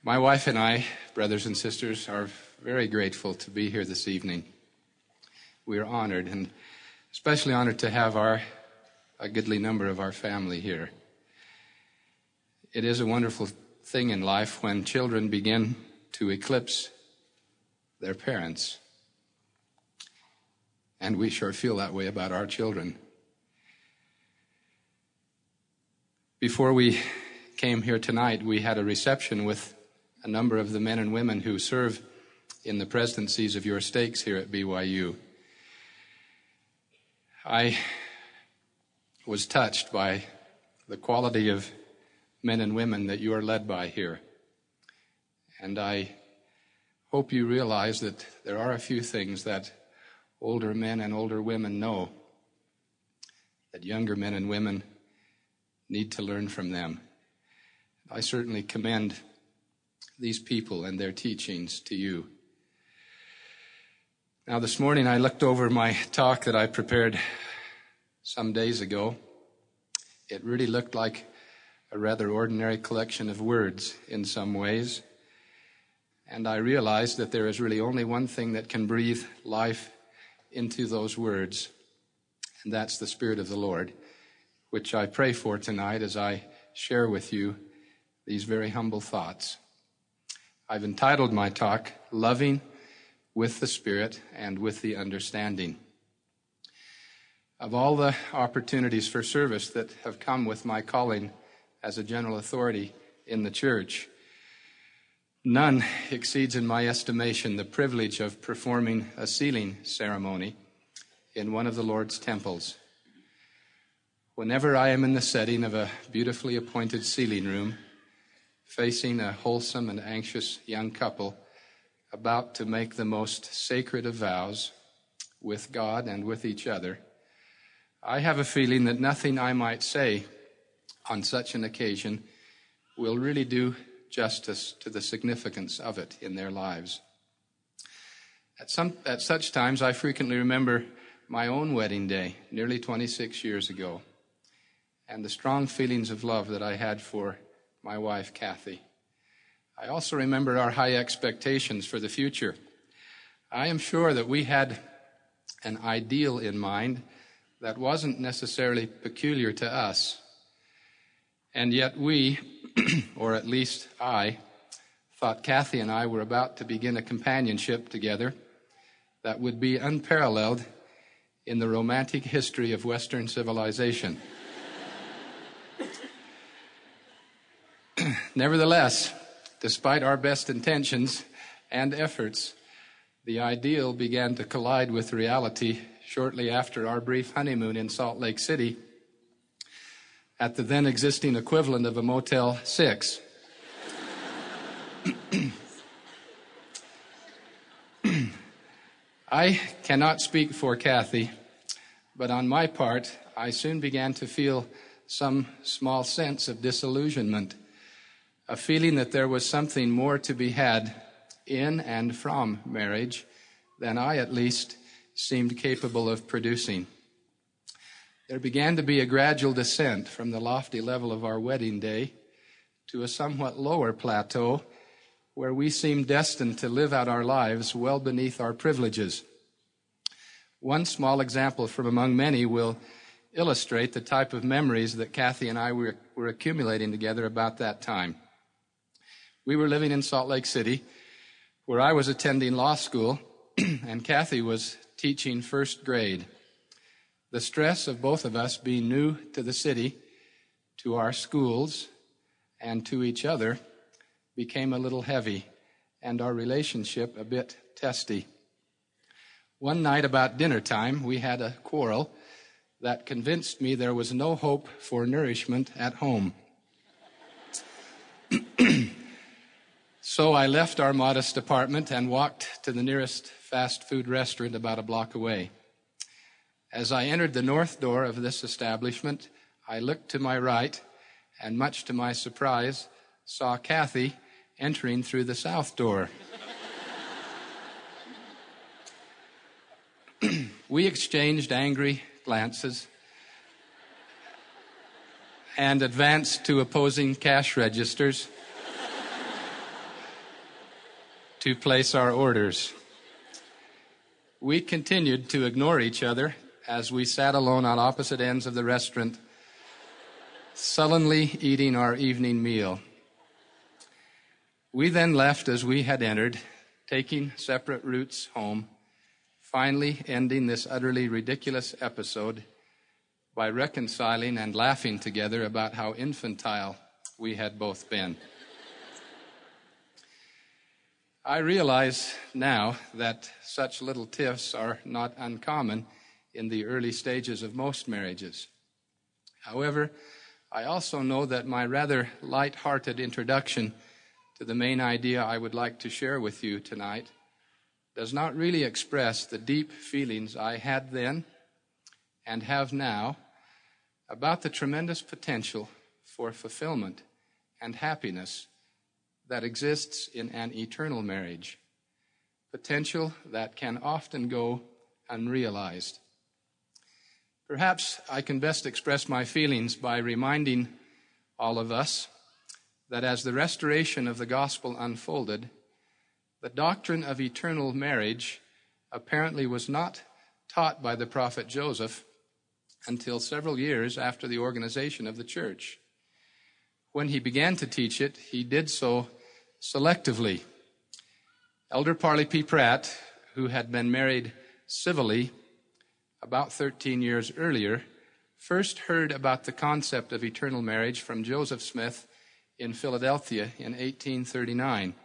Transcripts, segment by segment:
My wife and I, brothers and sisters, are very grateful to be here this evening. We are honored, and especially honored to have a goodly number of our family here. It is a wonderful thing in life when children begin to eclipse their parents. And we sure feel that way about our children. Before we came here tonight, we had a reception with a number of the men and women who serve in the presidencies of your stakes here at BYU. I was touched by the quality of men and women that you are led by here. And I hope you realize that there are a few things that older men and older women know that younger men and women need to learn from them. I certainly commend these people and their teachings to you. Now, this morning I looked over my talk that I prepared some days ago. It really looked like a rather ordinary collection of words in some ways. And I realized that there is really only one thing that can breathe life into those words, and that's the Spirit of the Lord, which I pray for tonight as I share with you these very humble thoughts. I've entitled my talk, Loving with the Spirit and with the Understanding. Of all the opportunities for service that have come with my calling as a general authority in the church, none exceeds in my estimation the privilege of performing a sealing ceremony in one of the Lord's temples. Whenever I am in the setting of a beautifully appointed sealing room, facing a wholesome and anxious young couple about to make the most sacred of vows with God and with each other, I have a feeling that nothing I might say on such an occasion will really do justice to the significance of it in their lives. At such times, I frequently remember my own wedding day, nearly 26 years ago, and the strong feelings of love that I had for my wife, Kathy. I also remember our high expectations for the future. I am sure that we had an ideal in mind that wasn't necessarily peculiar to us. And yet we, or at least I, thought Kathy and I were about to begin a companionship together that would be unparalleled in the romantic history of Western civilization. Nevertheless, despite our best intentions and efforts, the ideal began to collide with reality shortly after our brief honeymoon in Salt Lake City at the then existing equivalent of a Motel 6. I cannot speak for Kathy, but on my part, I soon began to feel some small sense of disillusionment, a feeling that there was something more to be had in and from marriage than I, at least, seemed capable of producing. There began to be a gradual descent from the lofty level of our wedding day to a somewhat lower plateau where we seemed destined to live out our lives well beneath our privileges. One small example from among many will illustrate the type of memories that Kathy and I were accumulating together about that time. We were living in Salt Lake City, where I was attending law school, and Kathy was teaching first grade. The stress of both of us being new to the city, to our schools, and to each other became a little heavy, and our relationship a bit testy. One night about dinner time, we had a quarrel that convinced me there was no hope for nourishment at home. So I left our modest apartment and walked to the nearest fast food restaurant about a block away. As I entered the north door of this establishment, I looked to my right and, much to my surprise, saw Kathy entering through the south door. We exchanged angry glances and advanced to opposing cash registers. to place our orders. We continued to ignore each other as we sat alone on opposite ends of the restaurant, sullenly eating our evening meal. We then left as we had entered, taking separate routes home, finally ending this utterly ridiculous episode by reconciling and laughing together about how infantile we had both been. I realize now that such little tiffs are not uncommon in the early stages of most marriages. However, I also know that my rather light-hearted introduction to the main idea I would like to share with you tonight does not really express the deep feelings I had then and have now about the tremendous potential for fulfillment and happiness that exists in an eternal marriage, potential that can often go unrealized. Perhaps I can best express my feelings by reminding all of us that as the restoration of the gospel unfolded, the doctrine of eternal marriage apparently was not taught by the prophet Joseph until several years after the organization of the church. When he began to teach it, he did so selectively. Elder Parley P. Pratt, who had been married civilly about 13 years earlier, first heard about the concept of eternal marriage from Joseph Smith in Philadelphia in 1839.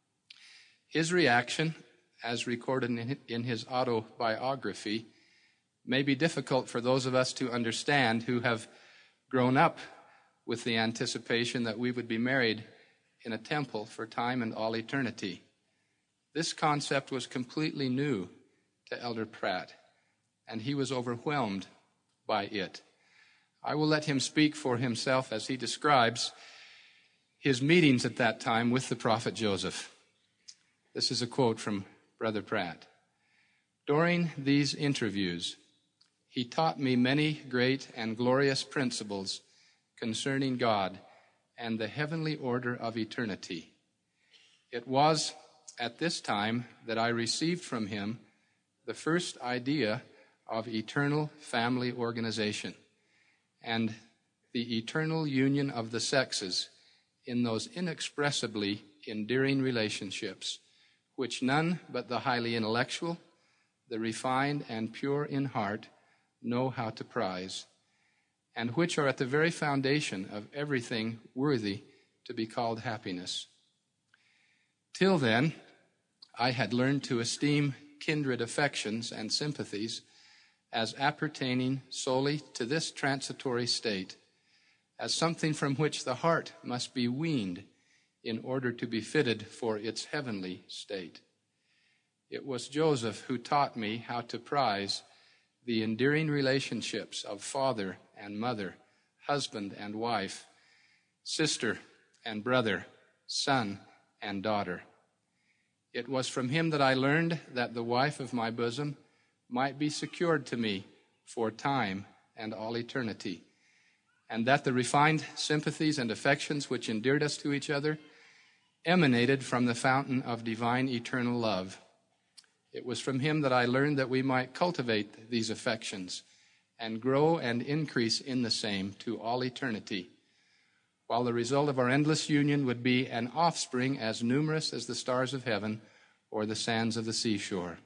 His reaction, as recorded in his autobiography, may be difficult for those of us to understand who have grown up with the anticipation that we would be married in a temple for time and all eternity. This concept was completely new to Elder Pratt, and he was overwhelmed by it. I will let him speak for himself as he describes his meetings at that time with the prophet Joseph. This is a quote from Brother Pratt. "During these interviews, he taught me many great and glorious principles concerning God and the heavenly order of eternity. It was at this time that I received from him the first idea of eternal family organization and the eternal union of the sexes in those inexpressibly endearing relationships which none but the highly intellectual, the refined and pure in heart know how to prize, and which are at the very foundation of everything worthy to be called happiness. Till then, I had learned to esteem kindred affections and sympathies as appertaining solely to this transitory state, as something from which the heart must be weaned in order to be fitted for its heavenly state. It was Joseph who taught me how to prize the endearing relationships of father and mother, husband and wife, sister and brother, son and daughter. It was from him that I learned that the wife of my bosom might be secured to me for time and all eternity, and that the refined sympathies and affections which endeared us to each other emanated from the fountain of divine eternal love. It was from him that I learned that we might cultivate these affections and grow and increase in the same to all eternity, while the result of our endless union would be an offspring as numerous as the stars of heaven or the sands of the seashore.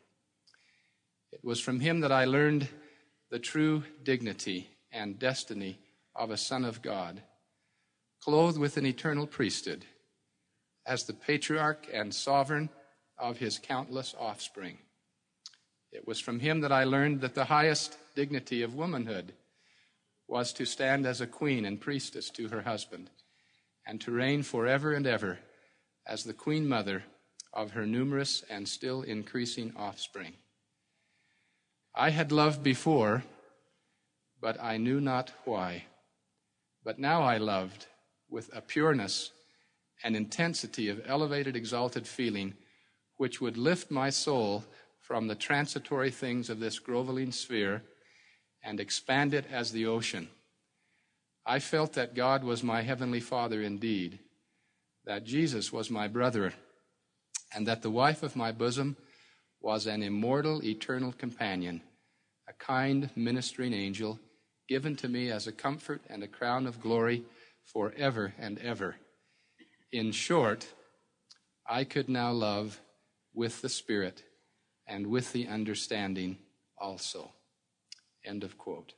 It was from him that I learned the true dignity and destiny of a son of God, clothed with an eternal priesthood, as the patriarch and sovereign of his countless offspring. It was from him that I learned that the highest dignity of womanhood was to stand as a queen and priestess to her husband, and to reign forever and ever as the queen mother of her numerous and still increasing offspring. I had loved before, but I knew not why. But now I loved with a pureness and intensity of elevated, exalted feeling which would lift my soul from the transitory things of this groveling sphere and expand it as the ocean. I felt that God was my heavenly Father indeed, that Jesus was my brother, and that the wife of my bosom was an immortal, eternal companion, a kind ministering angel, given to me as a comfort and a crown of glory forever and ever. In short, I could now love with the Spirit and with the understanding also." End of quote.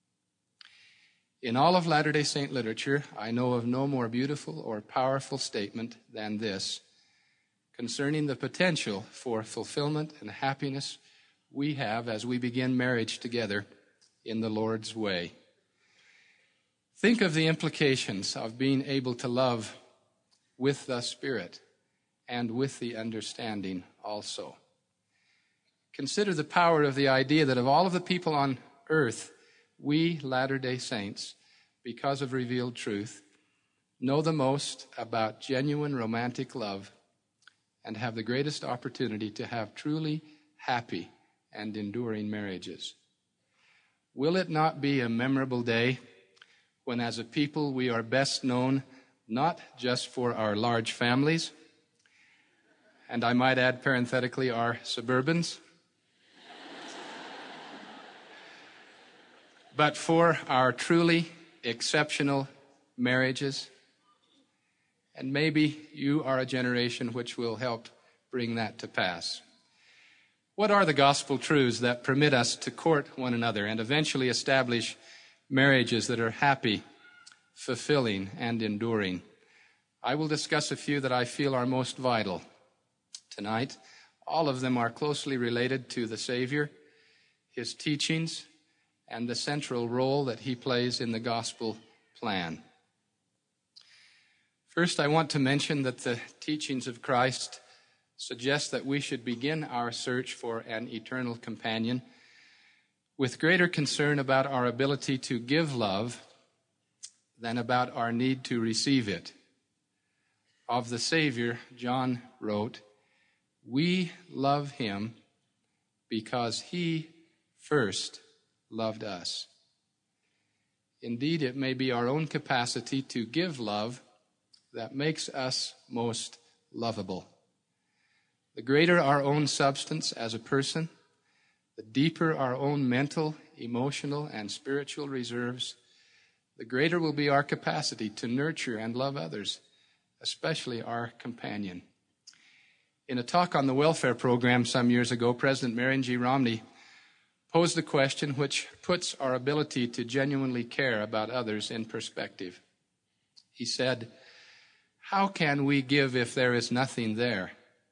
In all of Latter-day Saint literature, I know of no more beautiful or powerful statement than this concerning the potential for fulfillment and happiness we have as we begin marriage together in the Lord's way. Think of the implications of being able to love with the Spirit and with the understanding also. Consider the power of the idea that of all of the people on earth, we Latter-day Saints, because of revealed truth, know the most about genuine romantic love and have the greatest opportunity to have truly happy and enduring marriages. Will it not be a memorable day when, as a people, we are best known not just for our large families, and I might add parenthetically our Suburbans, but for our truly exceptional marriages? And maybe you are a generation which will help bring that to pass. What are the gospel truths that permit us to court one another and eventually establish marriages that are happy, fulfilling, and enduring? I will discuss a few that I feel are most vital tonight. All of them are closely related to the Savior, his teachings, and the central role that he plays in the gospel plan. First, I want to mention that the teachings of Christ suggest that we should begin our search for an eternal companion with greater concern about our ability to give love than about our need to receive it. Of the Savior, John wrote, "We love him because he first loved us." Indeed, it may be our own capacity to give love that makes us most lovable. The greater our own substance as a person, the deeper our own mental, emotional, and spiritual reserves, the greater will be our capacity to nurture and love others, especially our companion. In a talk on the welfare program some years ago, President Marion G. Romney posed a question which puts our ability to genuinely care about others in perspective. He said, "How can we give if there is nothing there?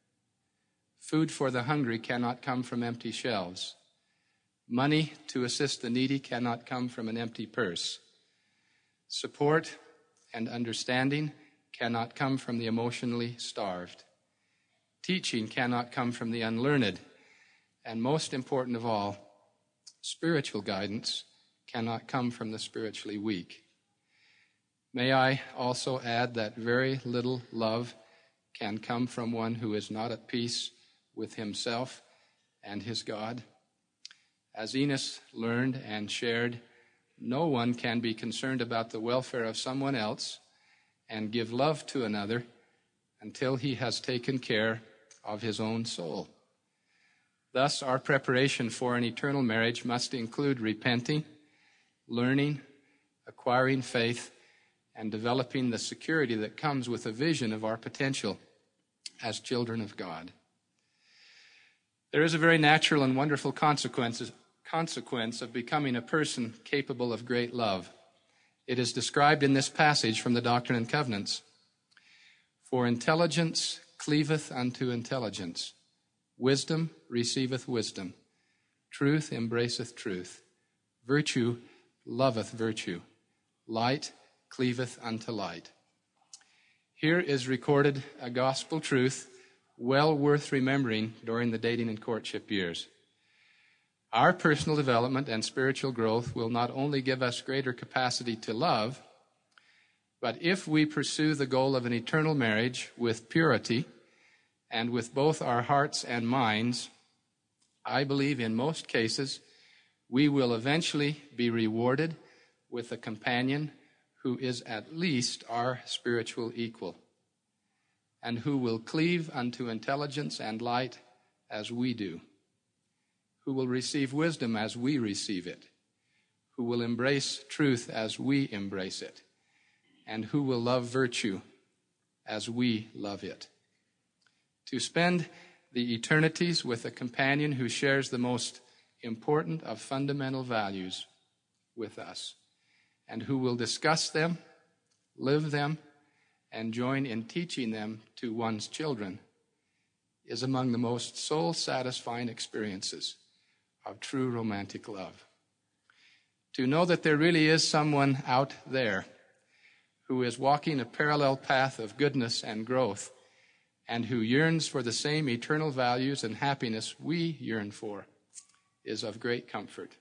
Food for the hungry cannot come from empty shelves. Money to assist the needy cannot come from an empty purse. Support and understanding cannot come from the emotionally starved. Teaching cannot come from the unlearned. And most important of all, spiritual guidance cannot come from the spiritually weak." May I also add that very little love can come from one who is not at peace with himself and his God. As Enos learned and shared, no one can be concerned about the welfare of someone else and give love to another until he has taken care of his own soul. Thus, our preparation for an eternal marriage must include repenting, learning, acquiring faith, and developing the security that comes with a vision of our potential as children of God. There is a very natural and wonderful consequence of becoming a person capable of great love. It is described in this passage from the Doctrine and Covenants. "For intelligence cleaveth unto intelligence. Wisdom receiveth wisdom. Truth embraceth truth. Virtue loveth virtue. Light cleaveth unto light." Here is recorded a gospel truth well worth remembering during the dating and courtship years. Our personal development and spiritual growth will not only give us greater capacity to love, but if we pursue the goal of an eternal marriage with purity and with both our hearts and minds, I believe in most cases we will eventually be rewarded with a companion who is at least our spiritual equal. and who will cleave unto intelligence and light as we do, who will receive wisdom as we receive it, who will embrace truth as we embrace it, and who will love virtue as we love it. To spend the eternities with a companion who shares the most important of fundamental values with us, and who will discuss them, live them, and join in teaching them to one's children, is among the most soul-satisfying experiences of true romantic love. To know that there really is someone out there who is walking a parallel path of goodness and growth, and who yearns for the same eternal values and happiness we yearn for, is of great comfort.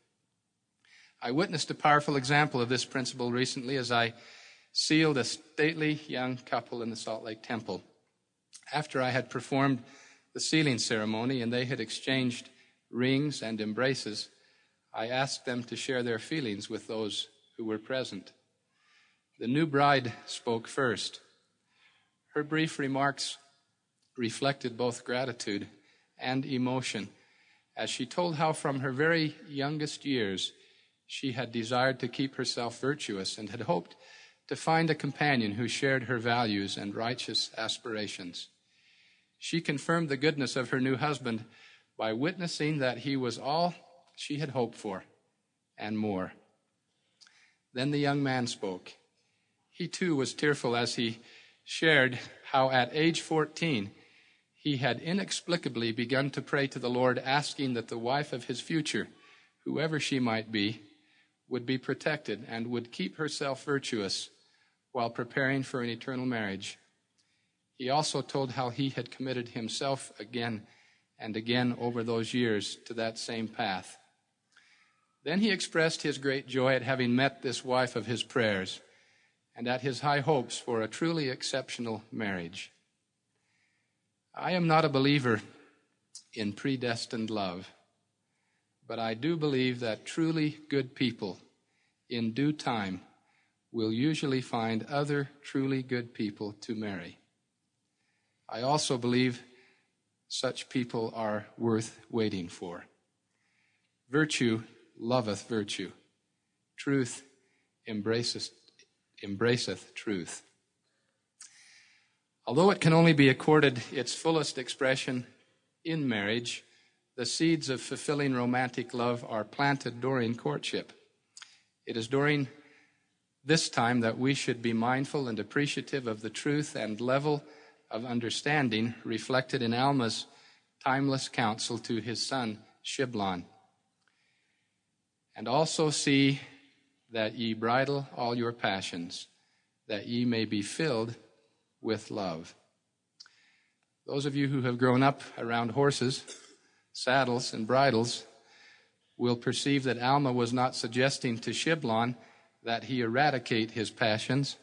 I witnessed a powerful example of this principle recently as I sealed a stately young couple in the Salt Lake Temple. After I had performed the sealing ceremony and they had exchanged rings and embraces, I asked them to share their feelings with those who were present. The new bride spoke first. Her brief remarks reflected both gratitude and emotion as she told how from her very youngest years she had desired to keep herself virtuous and had hoped to find a companion who shared her values and righteous aspirations. She confirmed the goodness of her new husband by witnessing that he was all she had hoped for and more. Then the young man spoke. He too was tearful as he shared how at age 14 he had inexplicably begun to pray to the Lord, asking that the wife of his future, whoever she might be, would be protected and would keep herself virtuous while preparing for an eternal marriage. He also told how he had committed himself again and again over those years to that same path. Then he expressed his great joy at having met this wife of his prayers and at his high hopes for a truly exceptional marriage. I am not a believer in predestined love, but I do believe that truly good people in due time will usually find other truly good people to marry. I also believe such people are worth waiting for. Virtue loveth virtue. Truth embraceth truth. Although it can only be accorded its fullest expression in marriage, the seeds of fulfilling romantic love are planted during courtship. It is during this time that we should be mindful and appreciative of the truth and level of understanding reflected in Alma's timeless counsel to his son Shiblon. And also see that ye bridle all your passions, that ye may be filled with love. Those of you who have grown up around horses, saddles, and bridles will perceive that Alma was not suggesting to Shiblon that he eradicate his passions,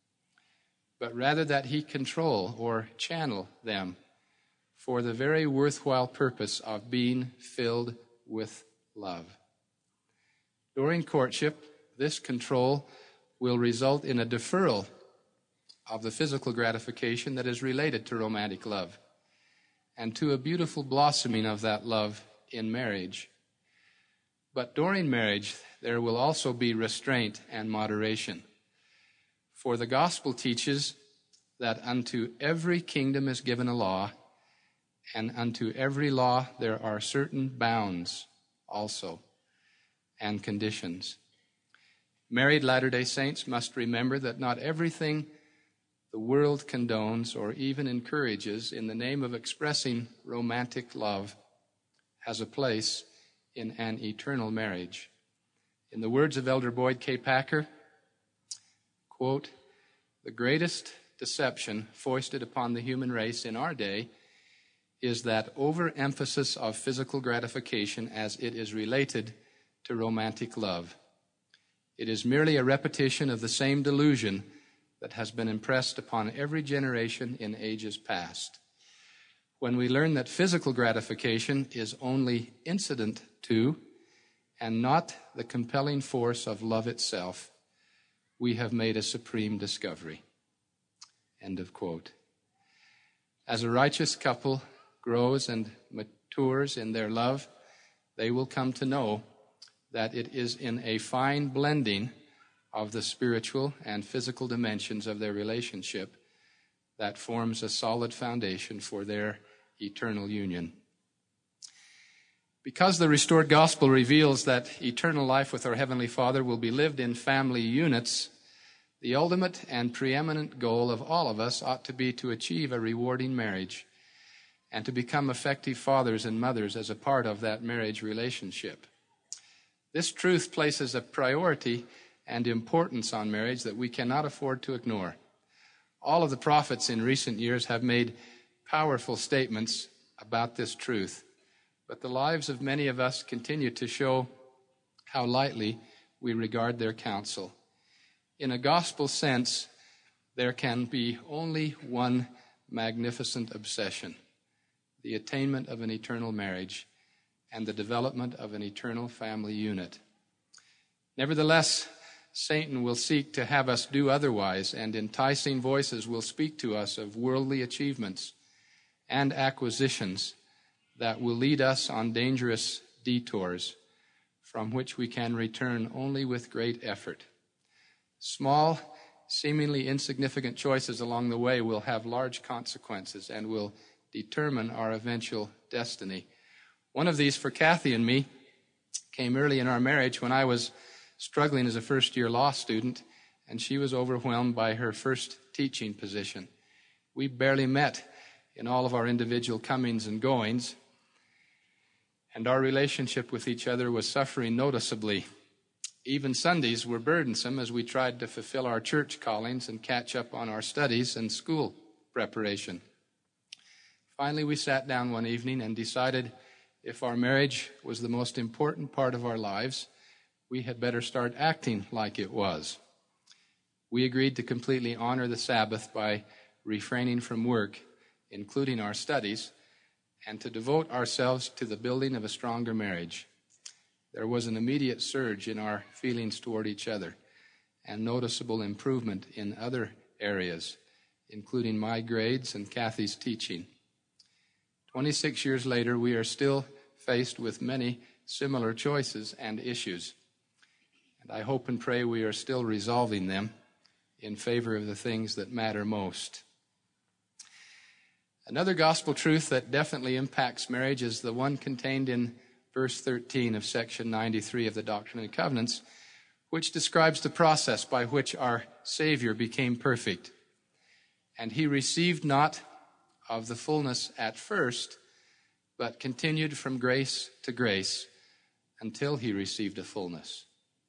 but rather that he control or channel them for the very worthwhile purpose of being filled with love. During courtship, this control will result in a deferral of the physical gratification that is related to romantic love, and to a beautiful blossoming of that love in marriage. But during marriage, there will also be restraint and moderation. For the gospel teaches that unto every kingdom is given a law, and unto every law there are certain bounds also, and conditions. Married Latter-day Saints must remember that not everything the world condones or even encourages in the name of expressing romantic love has a place in an eternal marriage. In the words of Elder Boyd K. Packer, quote, "The greatest deception foisted upon the human race in our day is that overemphasis of physical gratification as it is related to romantic love. It is merely a repetition of the same delusion that has been impressed upon every generation in ages past. When we learn that physical gratification is only incident to and not the compelling force of love itself, we have made a supreme discovery." End of quote. As a righteous couple grows and matures in their love, they will come to know that it is in a fine blending of the spiritual and physical dimensions of their relationship that forms a solid foundation for their eternal union. Because the restored gospel reveals that eternal life with our Heavenly Father will be lived in family units, the ultimate and preeminent goal of all of us ought to be to achieve a rewarding marriage and to become effective fathers and mothers as a part of that marriage relationship. This truth places a priority and importance on marriage that we cannot afford to ignore. All of the prophets in recent years have made powerful statements about this truth, but the lives of many of us continue to show how lightly we regard their counsel. In a gospel sense, there can be only one magnificent obsession: the attainment of an eternal marriage and the development of an eternal family unit. Nevertheless, Satan will seek to have us do otherwise, and enticing voices will speak to us of worldly achievements and acquisitions that will lead us on dangerous detours from which we can return only with great effort. Small, seemingly insignificant choices along the way will have large consequences and will determine our eventual destiny. One of these for Kathy and me came early in our marriage when I was struggling as a first-year law student, and she was overwhelmed by her first teaching position. We barely met in all of our individual comings and goings, and our relationship with each other was suffering noticeably. Even Sundays were burdensome as we tried to fulfill our church callings and catch up on our studies and school preparation. Finally, we sat down one evening and decided if our marriage was the most important part of our lives, we had better start acting like it was. We agreed to completely honor the Sabbath by refraining from work, including our studies, and to devote ourselves to the building of a stronger marriage. There was an immediate surge in our feelings toward each other and noticeable improvement in other areas, including my grades and Kathy's teaching. 26 years later, we are still faced with many similar choices and issues, and I hope and pray we are still resolving them in favor of the things that matter most. Another gospel truth that definitely impacts marriage is the one contained in verse 13 of section 93 of the Doctrine and Covenants, which describes the process by which our Savior became perfect. And he received not of the fullness at first, but continued from grace to grace until he received a fullness.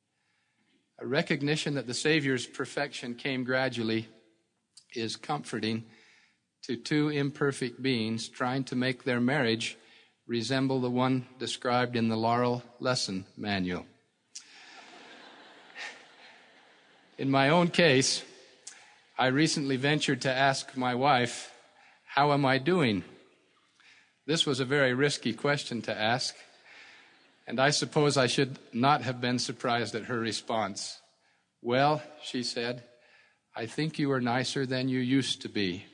A recognition that the Savior's perfection came gradually is comforting to two imperfect beings trying to make their marriage resemble the one described in the Laurel Lesson Manual. In my own case, I recently ventured to ask my wife, "How am I doing?" This was a very risky question to ask, and I suppose I should not have been surprised at her response. "Well," she said, "I think you are nicer than you used to be."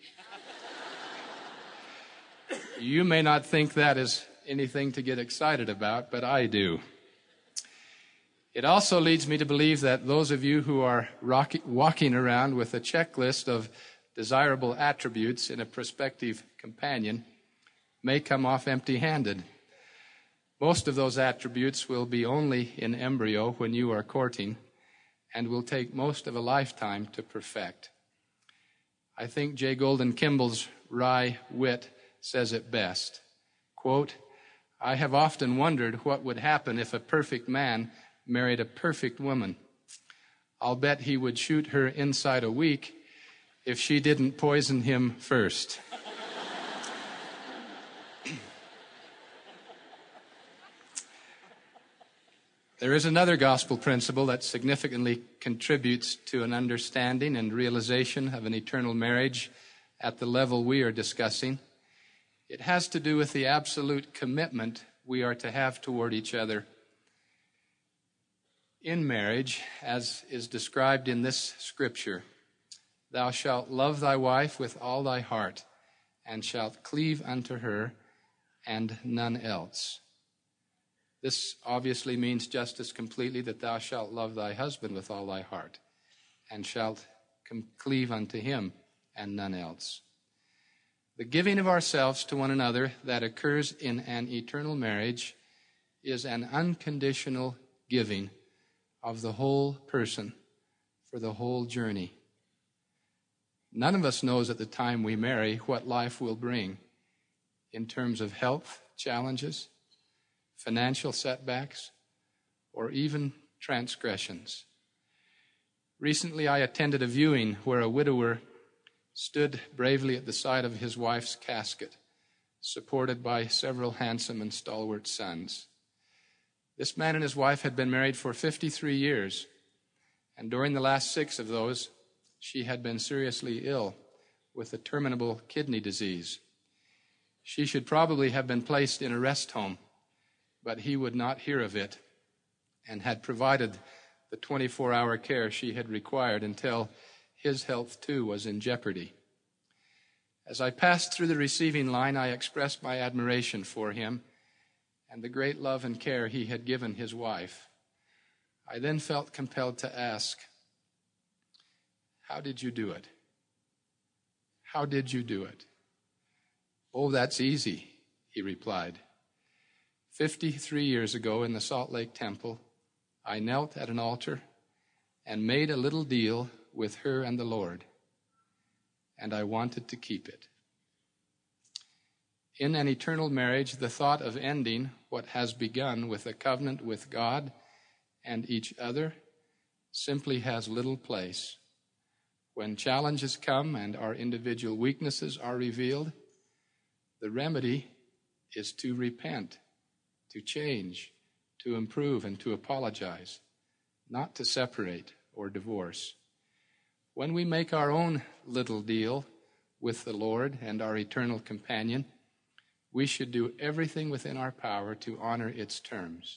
You may not think that is anything to get excited about, but I do. It also leads me to believe that those of you who are walking around with a checklist of desirable attributes in a prospective companion may come off empty-handed. Most of those attributes will be only in embryo when you are courting and will take most of a lifetime to perfect. I think J. Golden Kimball's wry wit says it best. Quote, "I have often wondered what would happen if a perfect man married a perfect woman. I'll bet he would shoot her inside a week if she didn't poison him first." There is another gospel principle that significantly contributes to an understanding and realization of an eternal marriage at the level we are discussing. It has to do with the absolute commitment we are to have toward each other. In marriage, as is described in this scripture, "Thou shalt love thy wife with all thy heart, and shalt cleave unto her, and none else. This obviously means just as completely that thou shalt love thy husband with all thy heart, and shalt cleave unto him, and none else. The giving of ourselves to one another that occurs in an eternal marriage is an unconditional giving of the whole person for the whole journey. None of us knows at the time we marry what life will bring in terms of health challenges, financial setbacks, or even transgressions. Recently, I attended a viewing where a widower stood bravely at the side of his wife's casket, supported by several handsome and stalwart sons. This man and his wife had been married for 53 years, and during the last 6 of those, she had been seriously ill with a terminal kidney disease. She should probably have been placed in a rest home, but he would not hear of it and had provided the 24-hour care she had required until his health too was in jeopardy. As I passed through the receiving line, I expressed my admiration for him and the great love and care he had given his wife. I then felt compelled to ask, "How did you do it? How did you do it?" "Oh, that's easy," he replied. 53 years ago in the Salt Lake Temple, I knelt at an altar and made a little deal with her and the Lord, and I wanted to keep it. In an eternal marriage, the thought of ending what has begun with a covenant with God and each other simply has little place. When challenges come and our individual weaknesses are revealed, the remedy is to repent, to change, to improve, and to apologize, not to separate or divorce. When we make our own little deal with the Lord and our eternal companion, we should do everything within our power to honor its terms.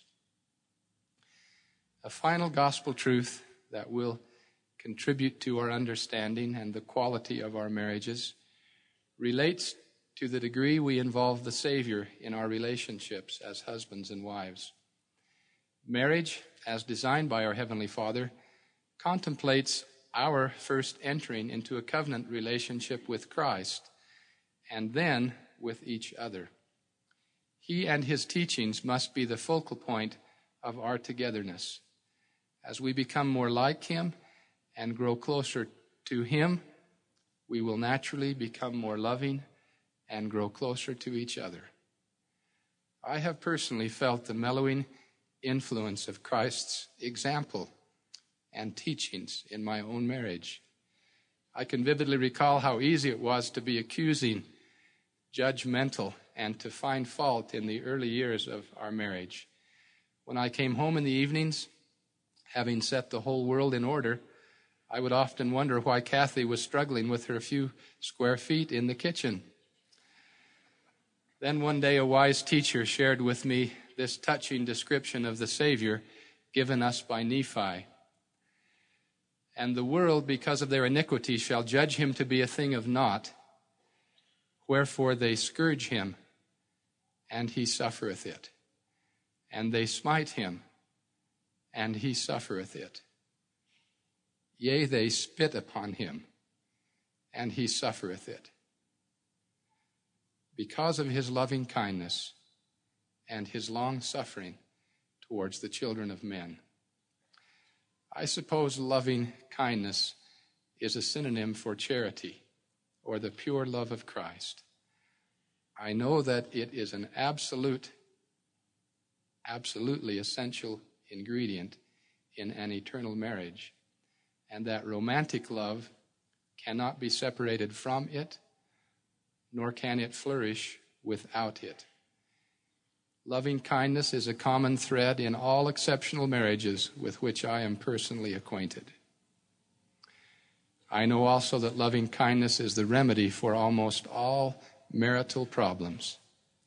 A final gospel truth that will contribute to our understanding and the quality of our marriages relates to the degree we involve the Savior in our relationships as husbands and wives. Marriage, as designed by our Heavenly Father, contemplates our first entering into a covenant relationship with Christ and then with each other. He and his teachings must be the focal point of our togetherness. As we become more like him and grow closer to him, we will naturally become more loving and grow closer to each other. I have personally felt the mellowing influence of Christ's example and teachings in my own marriage. I can vividly recall how easy it was to be accusing, judgmental, and to find fault in the early years of our marriage. When I came home in the evenings, having set the whole world in order, I would often wonder why Kathy was struggling with her few square feet in the kitchen. Then one day a wise teacher shared with me this touching description of the Savior given us by Nephi. "And the world, because of their iniquity, shall judge him to be a thing of naught. Wherefore they scourge him, and he suffereth it. And they smite him, and he suffereth it. Yea, they spit upon him, and he suffereth it. Because of his loving kindness and his long suffering towards the children of men." I suppose loving kindness is a synonym for charity or the pure love of Christ. I know that it is an absolutely essential ingredient in an eternal marriage, and that romantic love cannot be separated from it, nor can it flourish without it. Loving kindness is a common thread in all exceptional marriages with which I am personally acquainted. I know also that loving kindness is the remedy for almost all marital problems.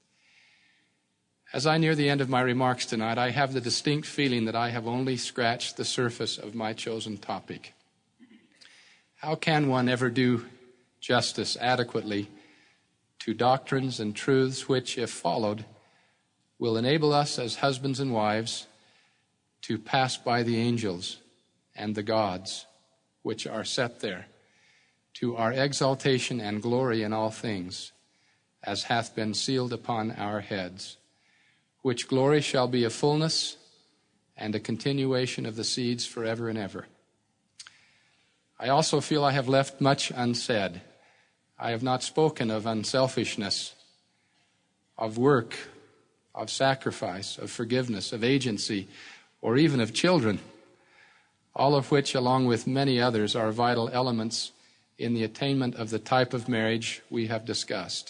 As I near the end of my remarks tonight, I have the distinct feeling that I have only scratched the surface of my chosen topic. How can one ever do justice adequately to doctrines and truths which, if followed, will enable us as husbands and wives to pass by the angels and the gods which are set there, to our exaltation and glory in all things, as hath been sealed upon our heads, which glory shall be a fullness and a continuation of the seeds forever and ever. I also feel I have left much unsaid. I have not spoken of unselfishness, of work, of sacrifice, of forgiveness, of agency, or even of children, all of which, along with many others, are vital elements in the attainment of the type of marriage we have discussed.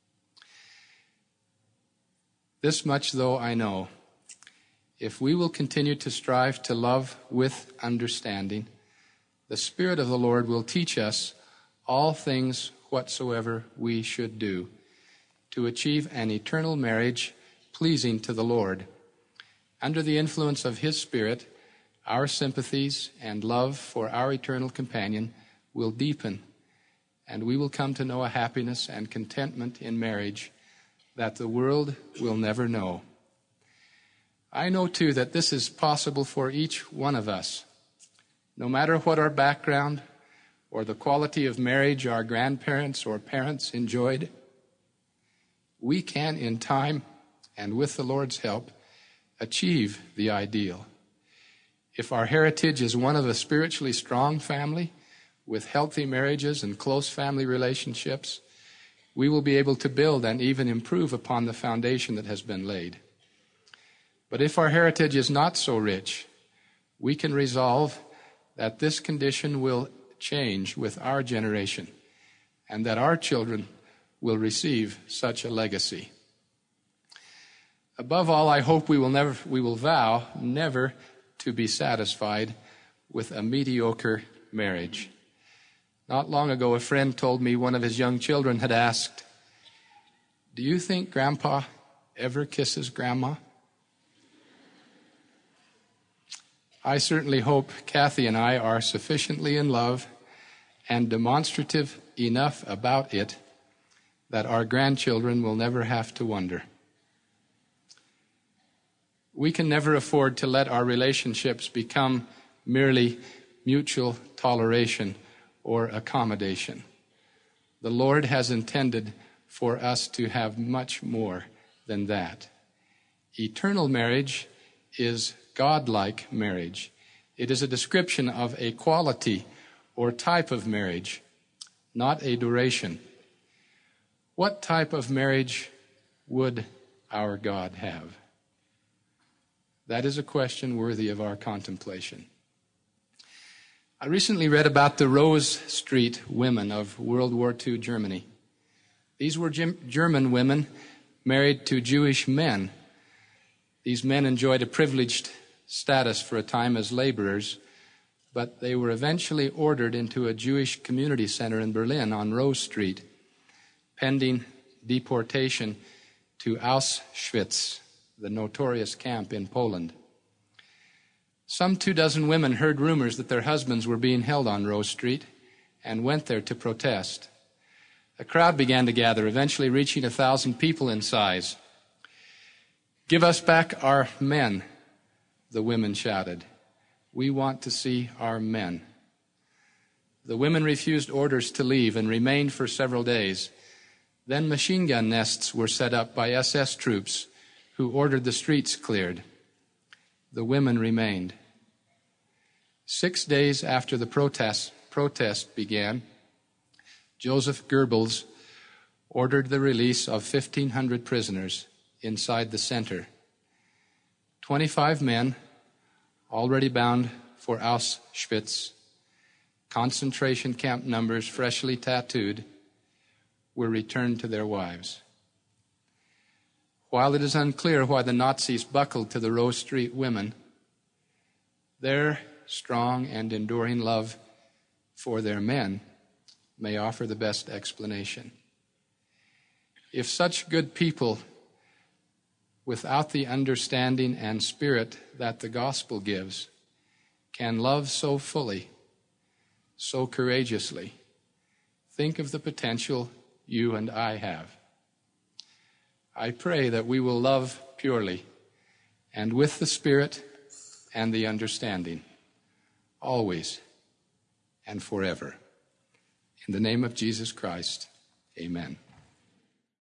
This much, though, I know. If we will continue to strive to love with understanding, the Spirit of the Lord will teach us all things whatsoever we should do to achieve an eternal marriage pleasing to the Lord. Under the influence of His Spirit, our sympathies and love for our eternal companion will deepen, and we will come to know a happiness and contentment in marriage that the world will never know. I know, too, that this is possible for each one of us. No matter what our background or the quality of marriage our grandparents or parents enjoyed, we can, in time and with the Lord's help, achieve the ideal. If our heritage is one of a spiritually strong family with healthy marriages and close family relationships, we will be able to build and even improve upon the foundation that has been laid. But if our heritage is not so rich, we can resolve that this condition will change with our generation and that our children will receive such a legacy. Above all, I hope we will vow never to be satisfied with a mediocre marriage. Not long ago, a friend told me one of his young children had asked, "Do you think Grandpa ever kisses Grandma?" I certainly hope Kathy and I are sufficiently in love and demonstrative enough about it that our grandchildren will never have to wonder. We can never afford to let our relationships become merely mutual toleration or accommodation. The Lord has intended for us to have much more than that. Eternal marriage is God-like marriage. It is a description of a quality or type of marriage, not a duration. What type of marriage would our God have? That is a question worthy of our contemplation. I recently read about the Rose Street women of World War II Germany. These were German women married to Jewish men. These men enjoyed a privileged status for a time as laborers, but they were eventually ordered into a Jewish community center in Berlin on Rose Street, pending deportation to Auschwitz, the notorious camp in Poland. Some 24 women heard rumors that their husbands were being held on Rose Street and went there to protest. A crowd began to gather, eventually reaching 1,000 people in size. "Give us back our men," the women shouted. "We want to see our men." The women refused orders to leave and remained for several days. Then machine gun nests were set up by SS troops who ordered the streets cleared. The women remained. 6 days after the protest began, Joseph Goebbels ordered the release of 1,500 prisoners inside the center. 25 men, already bound for Auschwitz, concentration camp numbers freshly tattooed, were returned to their wives. While it is unclear why the Nazis buckled to the Rose Street women, their strong and enduring love for their men may offer the best explanation. If such good people, without the understanding and spirit that the gospel gives, can love so fully, so courageously, think of the potential you and I have. I pray that we will love purely and with the Spirit and the understanding, always and forever. In the name of Jesus Christ, amen.